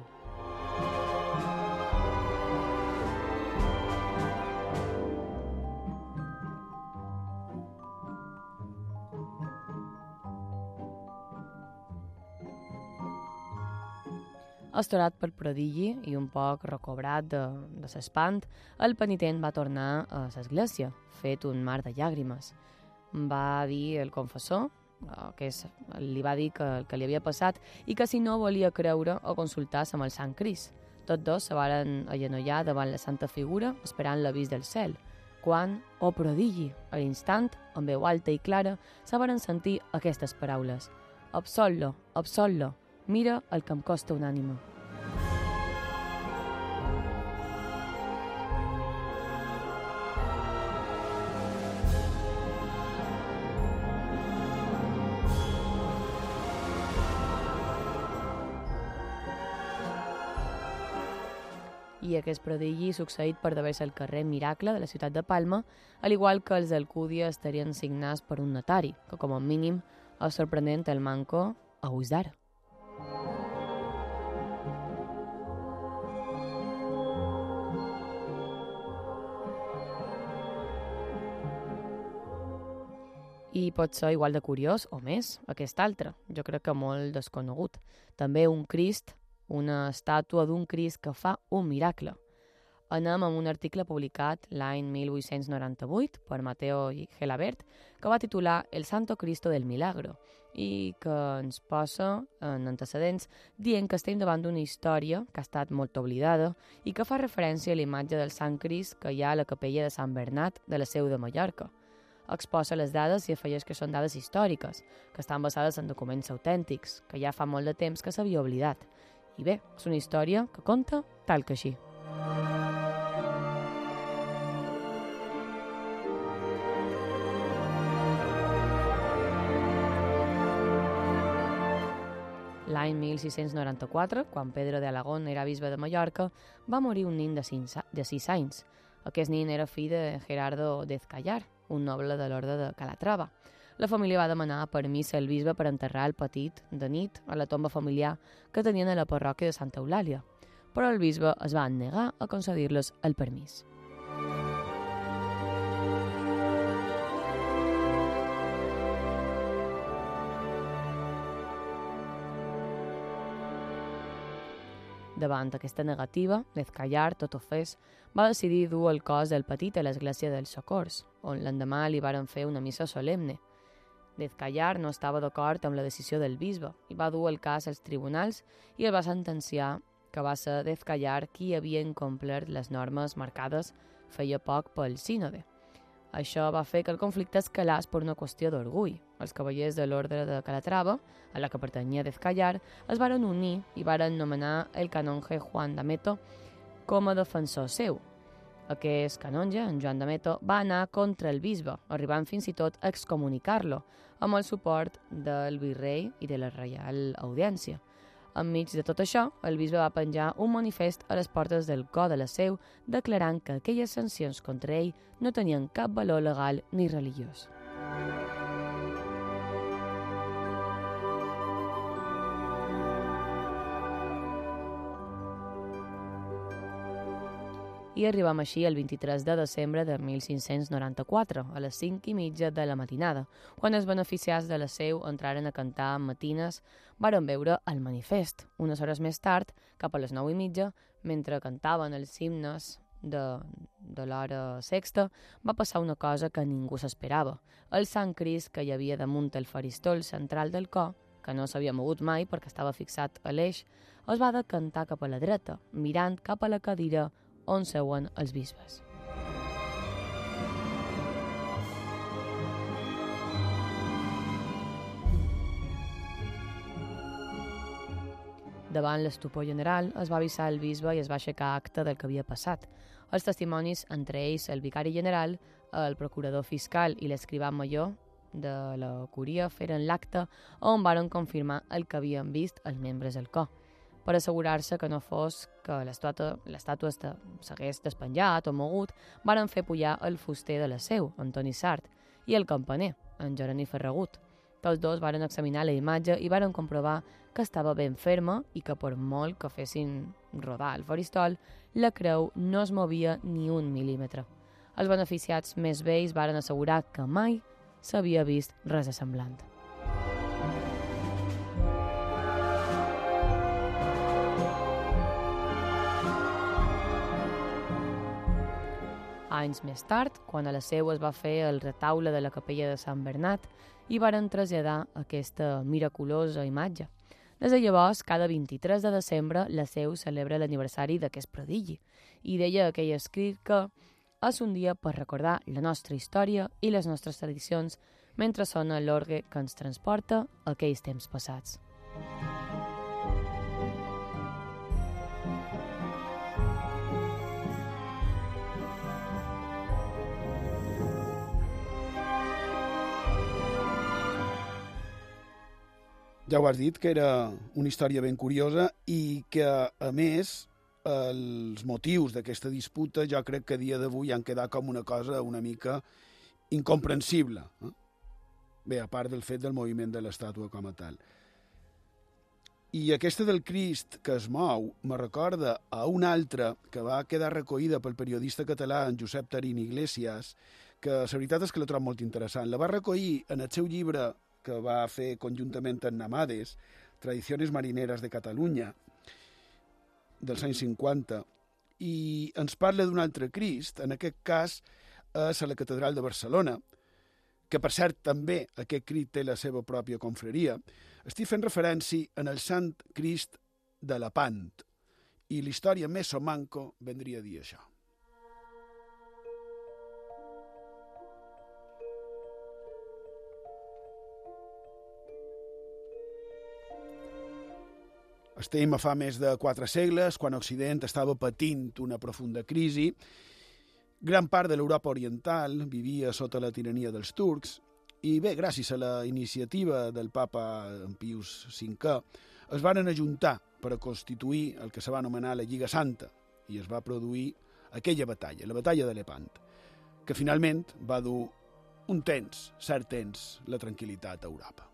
Astorat pel prodigi i un poc recobrat de, de l'espant, el penitent va tornar a l'església, fet un mar de llàgrimes. Va dir el confessor, que és, li va dir que, que li havia passat i que si no volia creure o consultar amb el Sant Crist. Tots dos se varen agenollar davant la santa figura esperant l'avís del cel, quan, oh prodigi, a l'instant, amb veu alta i clara, se varen sentir aquestes paraules: «Absol-lo, absol-lo, mira el que em costa una ànima». I aquest prodigi succeït per d'haver-se al carrer Miracle de la ciutat de Palma, al igual que els d'Alcúdia estarien signats per un notari, que com a mínim és sorprenent el manco a ulls d'ara. I pot ser igual de curiós, o més, aquest altre, jo crec que molt desconegut. També un Crist, una estàtua d'un Crist que fa un miracle. Anem amb un article publicat l'any mil vuit-cents noranta-vuit per Mateo Gelabert, que va titular El Santo Cristo del Milagro, i que ens posa en antecedents dient que estem davant d'una història que ha estat molt oblidada i que fa referència a l'imatge del Sant Crist que hi ha a la capella de Sant Bernat de la Seu de Mallorca. Exposa les dades i afegeix que són dades històriques, que estan basades en documents autèntics, que ja fa molt de temps que s'havia oblidat. I bé, és una història que conta tal que així. L'any mil sis-cents noranta-quatre, quan Pedro de Alagón era bisbe de Mallorca, va morir un nin de sis anys. Aquest nin era fill de Gerardo d'Ezcayar, un noble de l'orde de Calatrava. La família va demanar permís al bisbe per enterrar el petit de nit a la tomba familiar que tenien a la parròquia de Santa Eulàlia, però el bisbe es va negar a concedir-los el permís. Davant aquesta negativa, l'Ezcayar, tot ofès, va decidir dur el cos del petit a l'església dels Socors, on l'endemà li varen fer una missa solemne. L'Ezcayar no estava d'acord amb la decisió del bisbe i va dur el cas als tribunals i el va sentenciar que va ser l'Ezcayar qui havia incomplert les normes marcades feia poc pel sínode. Això va fer que el conflicte escalés per una qüestió d'orgull. Els cavallers de l'ordre de Calatrava, a la que pertanyia d'Ezcayar, es varen unir i varen nomenar el canonge Juan d'Ameto com a defensor seu. Aquest canonge, en Joan d'Ameto, va anar contra el bisbe, arribant fins i tot a excomunicar-lo, amb el suport del virrei i de la Reial Audiència. Enmig de tot això, el bisbe va penjar un manifest a les portes del cor de la Seu declarant que aquelles sancions contra ell no tenien cap valor legal ni religiós. I arribam així el vint-i-tres de desembre de mil cinc-cents noranta-quatre, a les cinc i mitja de la matinada, quan els beneficiats de la Seu entraren a cantar matines, varen veure el manifest. Unes hores més tard, cap a les nou i mitja, Mentre cantaven els himnes de, de l'hora sexta, va passar una cosa que ningú s'esperava. El Sant Crist que hi havia damunt el faristol central del cor, que no s'havia mogut mai perquè estava fixat a l'eix, es va decantar cap a la dreta, mirant cap a la cadira on seuen els bisbes. Davant l'estupor general, es va avisar el bisbe i es va aixecar acta del que havia passat. Els testimonis, entre ells el vicari general, el procurador fiscal i l'escrivà major de la curia, feren l'acte on varen confirmar el que havien vist els membres del cor. Per assegurar-se que no fos que l'estàtua s'hagués despenjat o mogut, varen fer pujar el fuster de la seu, Antoni Sart, i el campaner, en Jeroni Ferragut. Tots dos varen examinar la imatge i varen comprovar que estava ben ferma i que per molt que fessin rodar el faristol, la creu no es movia ni un mil·límetre. Els beneficiats més vells varen assegurar que mai s'havia vist res semblant. Anys més tard, quan a la seu es va fer el retaule de la capella de Sant Bernat, hi varen traslladar aquesta miraculosa imatge. Des de llavors, cada vint-i-tres de desembre, la seu celebra l'aniversari d'aquest prodigi, i deia aquell escrit que és un dia per recordar la nostra història i les nostres tradicions mentre sona l'orgue que ens transporta a aquells temps passats. Ja ho has dit, que era una història ben curiosa i que, a més, els motius d'aquesta disputa jo crec que a dia d'avui han quedat com una cosa una mica incomprensible. Eh? Bé, a part del fet del moviment de l'estàtua com a tal. I aquesta del Crist que es mou me recorda a una altra que va quedar recollida pel periodista català en Josep Tarín Iglesias, que la veritat és que la trobo molt interessant. La va recollir en el seu llibre que va fer conjuntament amb Namades, Tradiciones marineres de Catalunya, dels anys cinquanta, i ens parla d'un altre Crist, en aquest cas és a la Catedral de Barcelona, que per cert també aquest Crist té la seva pròpia confraria. Estic fent referència en el Sant Crist de Lepant, i la història més o manco vendria a dir això. Estem a fa més de quatre segles, quan Occident estava patint una profunda crisi. Gran part de l'Europa oriental vivia sota la tirania dels turcs i bé, gràcies a la iniciativa del papa Pius cinquè, es van ajuntar per a constituir el que se va anomenar la Lliga Santa i es va produir aquella batalla, la batalla de Lepant, que finalment va dur un temps, cert temps, la tranquil·litat a Europa.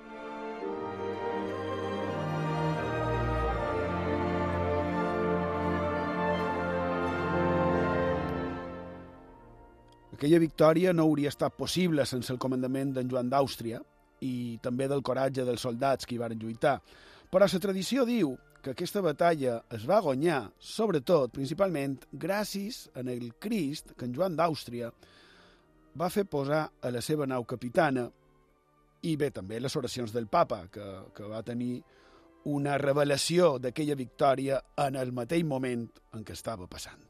Aquella victòria no hauria estat possible sense el comandament d'en Joan d'Àustria i també del coratge dels soldats que hi van lluitar. Però la tradició diu que aquesta batalla es va guanyar, sobretot, principalment, gràcies en el Crist que en Joan d'Àustria va fer posar a la seva nau capitana i bé, també les oracions del papa, que, que va tenir una revelació d'aquella victòria en el mateix moment en què estava passant.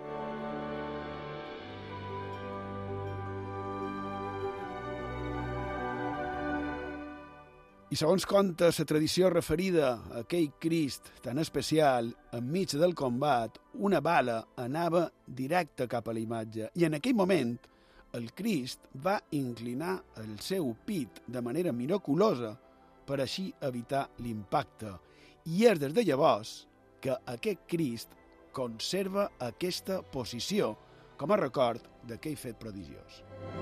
I segons conta la tradició referida a aquell Crist tan especial, enmig del combat, una bala anava directa cap a la imatge i en aquell moment el Crist va inclinar el seu pit de manera miraculosa per així evitar l'impacte. I és des de llavors que aquest Crist conserva aquesta posició com a record d'aquell fet prodigiós.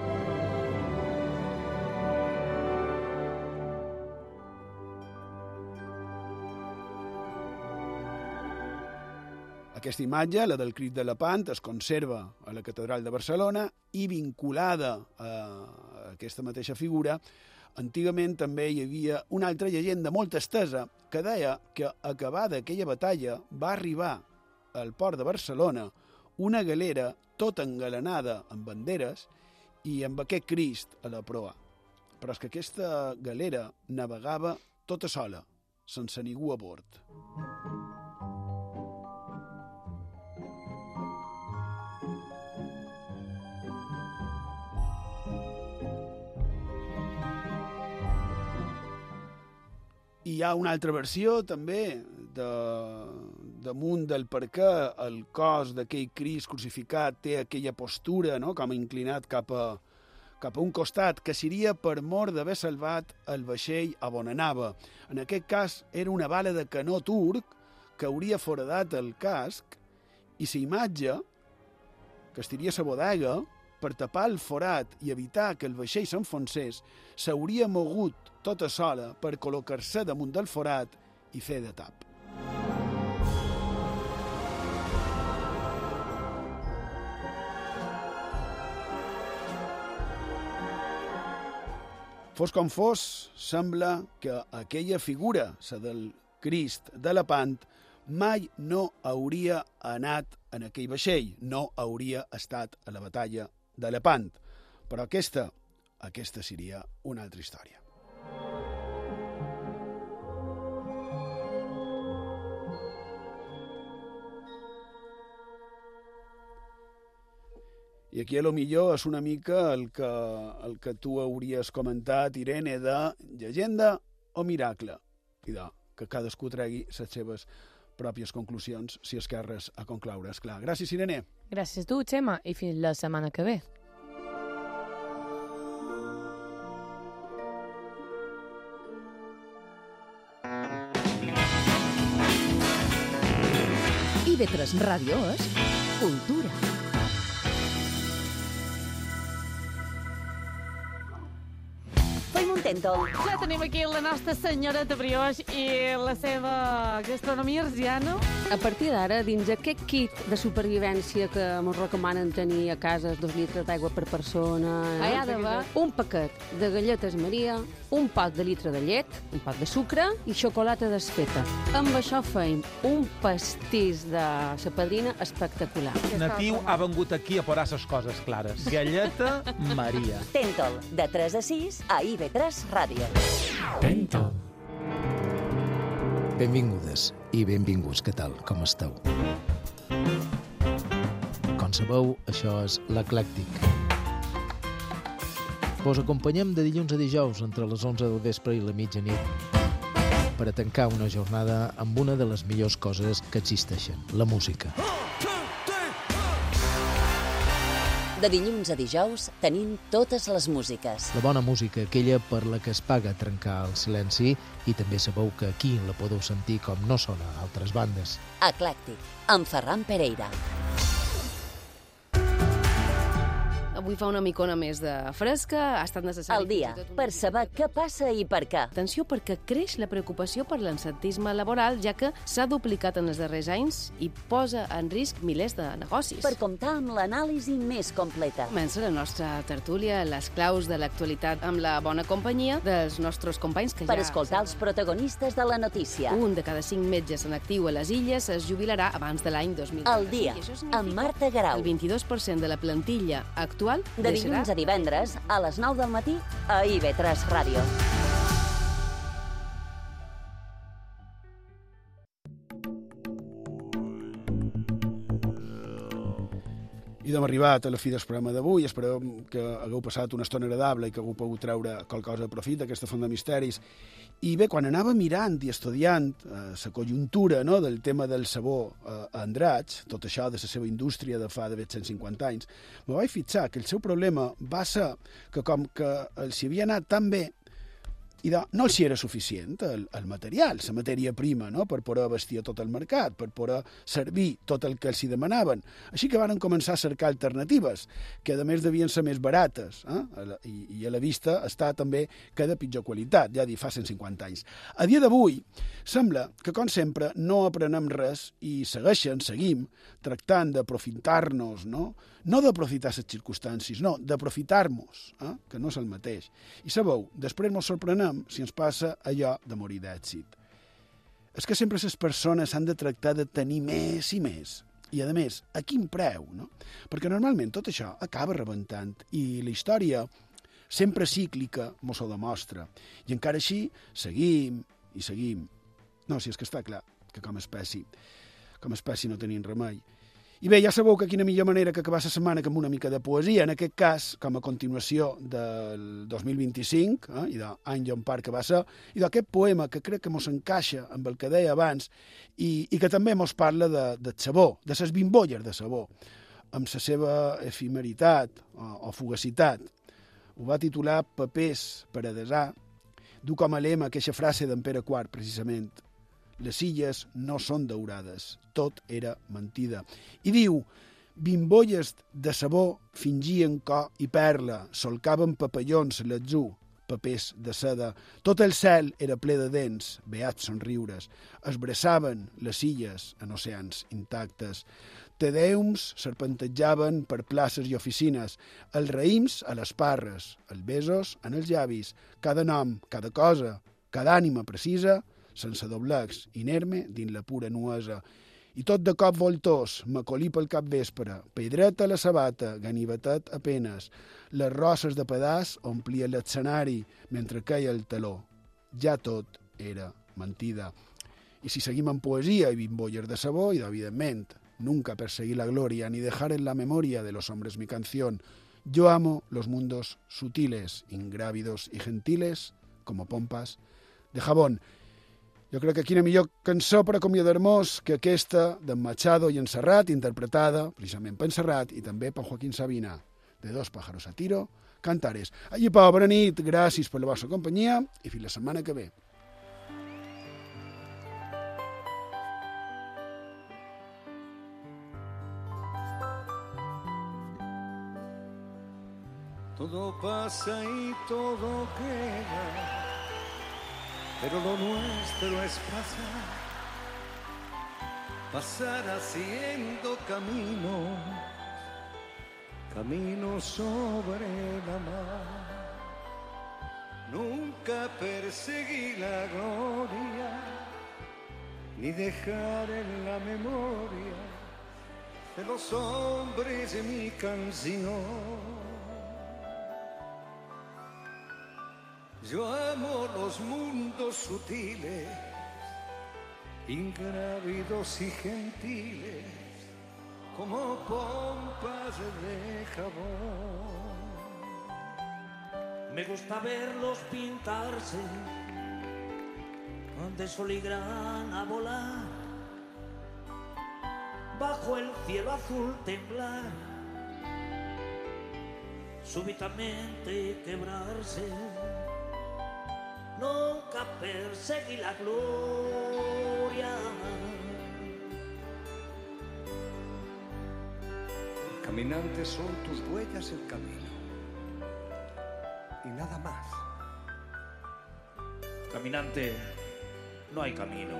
Aquesta imatge, la del Crist de Lepant, es conserva a la Catedral de Barcelona i vinculada a aquesta mateixa figura, antigament també hi havia una altra llegenda molt estesa que deia que acabada aquella batalla va arribar al port de Barcelona una galera tota engalanada amb banderes i amb aquest Crist a la proa. Però és que aquesta galera navegava tota sola, sense ningú a bord. I hi ha una altra versió, també, de, damunt del per què el cos d'aquell Crist crucificat té aquella postura, no?, com inclinat cap a, cap a un costat, que seria per mor d'haver salvat el vaixell a on anava. En aquest cas, era una bala de canó turc que hauria foradat el casc i la imatge, que estaria a la bodega, per tapar el forat i evitar que el vaixell s'enfonsés, s'hauria mogut tota sola per col·locar-se damunt del forat i fer de tap. Fos com fos, sembla que aquella figura, la del Crist de Lepant, mai no hauria anat en aquell vaixell, no hauria estat a la batalla de Lepant. Però aquesta, aquesta seria una altra història. I aquí, a lo millor, és una mica el que, el que tu hauries comentat, Irene, de llegenda o miracle. I de que cadascú tregui les seves pròpies conclusions, si és que hi ha res a concloure. Esclar. Gràcies, Irene. Gràcies a tu, Xema, i fins la setmana que ve. I ve tres Ràdio és cultura. Tèntol. Ja tenim aquí la nostra senyora de brioix i la seva gastronomia arsiana. A partir d'ara, dins aquest kit de supervivència que ens recomanen tenir a casa, dos litres d'aigua per persona, eh? Hi ha d'haver un paquet de galletes Maria, un pot de litre de llet, un pot de sucre i xocolata desfeta. Amb això feim un pastís de sa padrina espectacular. Natiu ha vengut aquí a posar les coses clares. Galleta Maria. Tèntol, de tres a sis a I V tres Ràdio. Tèntol. Benvingudes i benvinguts, què tal, com esteu? Com sabeu, això és l'Eclèctic. Vos acompanyem de dilluns a dijous entre les onze del vespre i la mitjanit per a tancar una jornada amb una de les millors coses que existeixen, la música. De dilluns a dijous tenim totes les músiques. La bona música, aquella per la que es paga trencar el silenci, i també sabeu que aquí la podeu sentir com no sona a altres bandes. Eclèctic, amb Ferran Pereira. Avui fa una micona més de fresca, ha estat necessari... Al dia, per saber què passa i per què. Atenció, perquè creix la preocupació per l'absentisme laboral, ja que s'ha duplicat en els darrers anys i posa en risc milers de negocis. Per comptar amb l'anàlisi més completa. Comença la nostra tertúlia, les claus de l'actualitat, amb la bona companyia dels nostres companys que per ja... Per escoltar els protagonistes de la notícia. Un de cada cinc metges en actiu a les illes es jubilarà abans de l'any dos mil trenta. Al dia, amb Marta Garau. El vint-i-dos per cent de la plantilla actual de dilluns a divendres, a les nou del matí, a I V tres Ràdio. I hem arribat a la fi del programa d'avui. Esperem que hagueu passat una estona agradable i que hagueu pogut treure qualcosa de profit d'aquesta font de misteris. I bé, quan anava mirant i estudiant eh, la conjuntura, no, del tema del sabó eh, a Andratx, tot això de la seva indústria de fa de cent cinquanta anys, me vaig fixar que el seu problema va ser que com que els hi havia anat tan bé, i de, no els hi era suficient el, el material, la matèria prima, no?, per poder vestir tot el mercat, per poder servir tot el que els hi demanaven. Així que van començar a cercar alternatives, que a més devien ser més barates, eh? I, i a la vista està també que de pitjor qualitat, ja dir, fa cent cinquanta anys. A dia d'avui, sembla que, com sempre, no aprenem res i segueixen, seguim, tractant d'aprofitar-nos, no?, no d'aprofitar les circumstàncies, no, d'aprofitar-nos, eh? Que no és el mateix. I sabeu, després ens sorprenem si ens passa allò de morir d'èxit. és que sempre les persones s'han de tractar de tenir més i més. I, a més, a quin preu, no? Perquè normalment tot això acaba rebentant i la història sempre cíclica mos ho demostra. I encara així seguim i seguim. No, si és que està clar que com a espècie, com a espècie no tenim remei. I bé, ja sabeu que quina millor manera que acabar la setmana que amb una mica de poesia, en aquest cas, com a continuació del dos mil vint-i-cinc, eh, i d'any John Park que va ser, i d'aquest poema que crec que mos encaixa amb el que deia abans i, i que també mos parla de, de sabó, de ses bimbolles de sabó, amb la seva efimeritat o, o fugacitat. Ho va titular Papers per a desar, du com a lema aquesta frase d'en Pere quart, precisament. Les illes no són daurades, tot era mentida. I diu, bimbolles de sabó fingien cor i perla, solcaven papallons l'atzur, papers de seda. Tot el cel era ple de dents, beats somriures. Esbraçaven les illes en oceans intactes. Tedeums serpentejaven per places i oficines, els raïms a les parres, els besos en els llavis, cada nom, cada cosa, cada ànima precisa, sense doblecs, inerme dins la pura nuesa. I tot de cop voltós, m'acolí pel cap vespre, pedreta a la sabata, ganivetet a penes. Les rosses de pedaç omplien l'escenari mentre queia el taló. Ja tot era mentida. I si seguim en poesia i bimbolles de sabó, i evidentment, nunca perseguí la gloria ni dejar en la memoria de los hombres mi canción. Yo amo los mundos sutiles, ingrávidos y gentiles, como pompas de jabón. Jo crec que quina millor cançó per acomiadar-nos que aquesta d'en Machado i en Serrat, interpretada precisament per en Serrat i també per Joaquín Sabina. De dos pájaros a tiro, Cantares. Allí, Pau, bona nit, gràcies per la vostra companyia i fins la setmana que ve. Todo pasa y todo queda, pero lo nuestro es pasar, pasar haciendo camino, camino sobre la mar. Nunca perseguí la gloria, ni dejar en la memoria de los hombres de mi canción. Yo amo los mundos sutiles, ingrávidos y gentiles, como pompas de jabón. Me gusta verlos pintarse, de sol y grana volar, bajo el cielo azul temblar, súbitamente quebrarse. Nunca perseguí la gloria. Caminantes son tus huellas el camino y nada más. Caminante, no hay camino.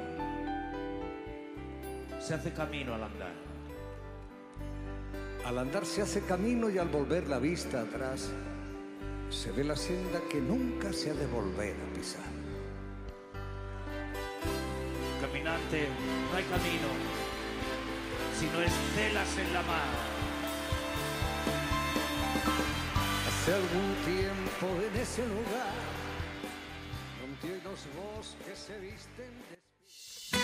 Se hace camino al andar. Al andar se hace camino y al volver la vista atrás se ve la senda que nunca se ha de volver a pisar. Caminante, no hay camino, si no estelas en la mar. Hace algún tiempo en ese lugar donde hoy los bosques se visten de